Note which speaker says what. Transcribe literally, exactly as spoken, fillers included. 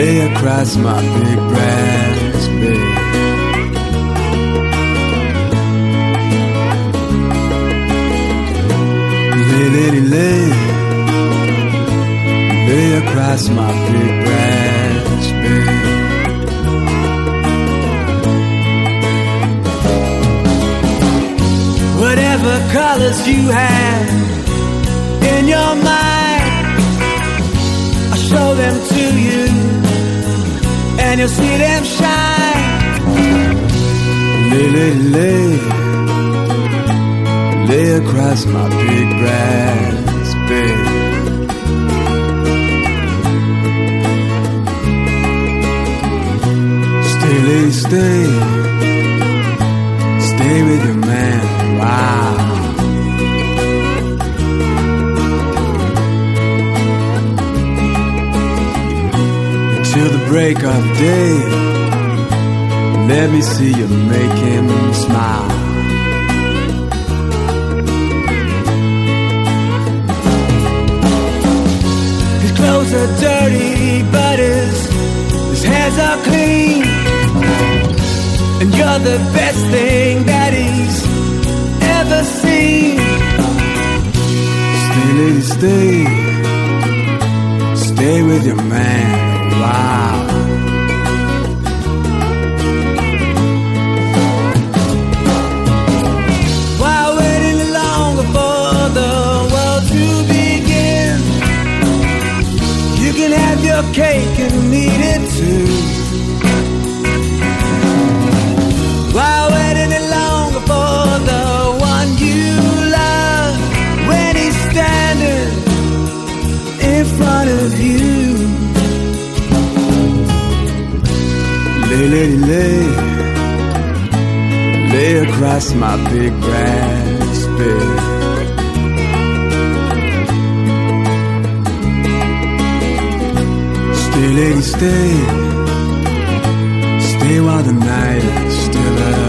Speaker 1: lay across my big brass bed. Lay, lady, lay, lay across my big brass bed. Whatever colors you have in your mind, I'll show them to you, and you'll see them shine. Lay, lay, lay, lay across my big brass bed. Stay, lady, stay, stay with your man. Wow. Till the break of day, let me see you make him smile. His clothes are dirty, but his, his hands are clean. And you're the best thing that he's ever seen. Stay, lady, stay, stay with your man. Wow. While waiting longer for the world to begin, you can have your cake and eat it too. While waiting longer for the one you love, when he's standing in front of you. Lay, lady, lay, lay across my big brass bed. Stay, lady, stay, stay while the night is still up.